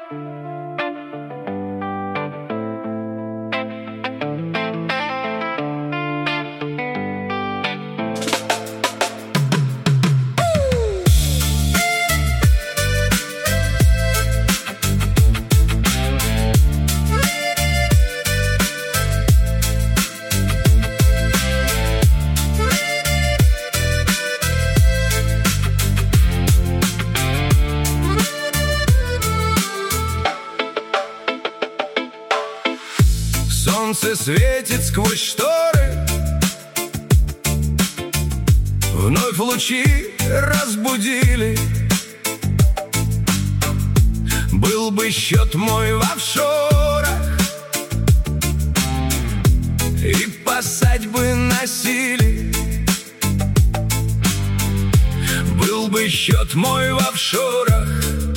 Солнце светит сквозь шторы, вновь лучи разбудили. Был бы счет мой в офшорах, и пасать бы носили. Был бы счет мой в офшорах,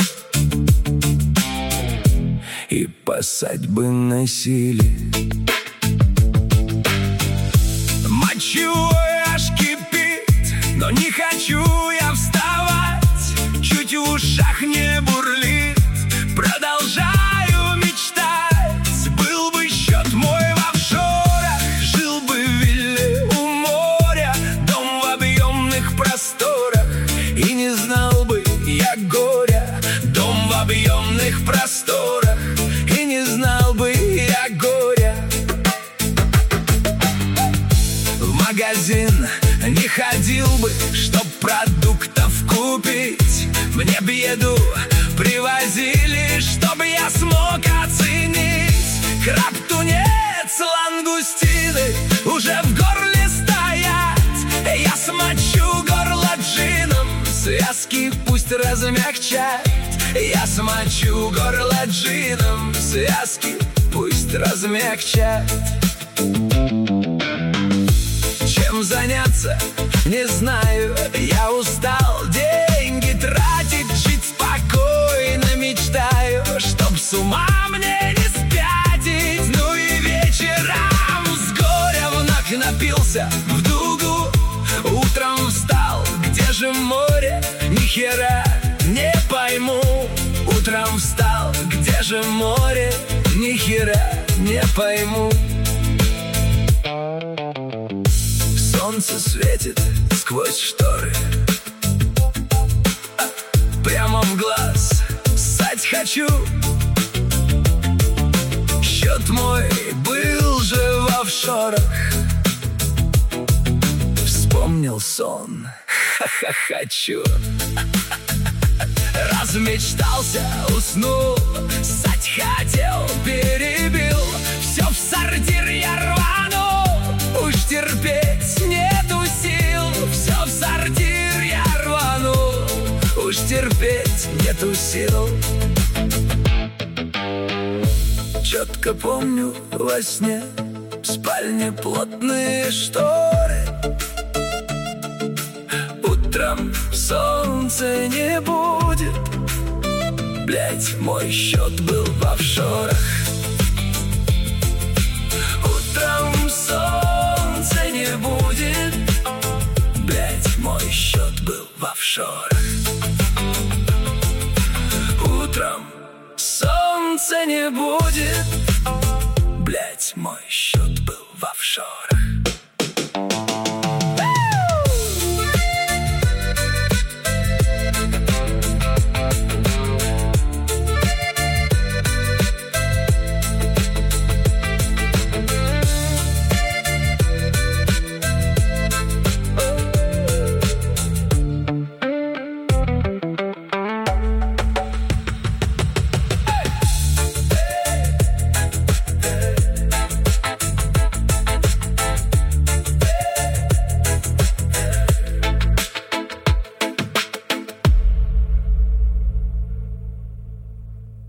и пасать бы носили. Мочевой аж кипит, но не хочу я вставать. Чуть в ушах не бурлит, продолжаю мечтать. Был бы счет мой в офшорах, жил бы в вилле у моря, дом в объемных просторах, и не знал бы я горя. Дом в объемных просторах, и не знал бы я горя. В магазин не ходил бы, чтоб продуктов купить. Мне б еду привозили, чтобы я смог оценить. Краб, тунец, лангустины уже в горле стоят. Я смочу горло джином, связки пусть размягчат. Я смочу горло джином, связки пусть размягчат. Чем заняться, не знаю, я устал деньги тратить, жить спокойно мечтаю, чтоб с ума мне не спятить. Ну и вечером с горя вновь напился в дугу. Утром встал, где же море, ни хера не пойму. Утром встал, где же море, ни хера не пойму. Солнце светит сквозь шторы, прямо в глаз ссать хочу. Счет мой был же в офшорах. Вспомнил сон, ха-ха-хочу. Размечтался, уснул, ссать хотел, перебил. Все в сортир я рванул, уж терпеть нету сил. Все в сортир я рванул, уж терпеть нету сил. Четко помню во сне, в спальне плотные шторы. Утром солнца не будет, блять, мой счет был в офшорах. Утром солнца не будет, блять, мой счет был в офшорах. Утром солнца не будет,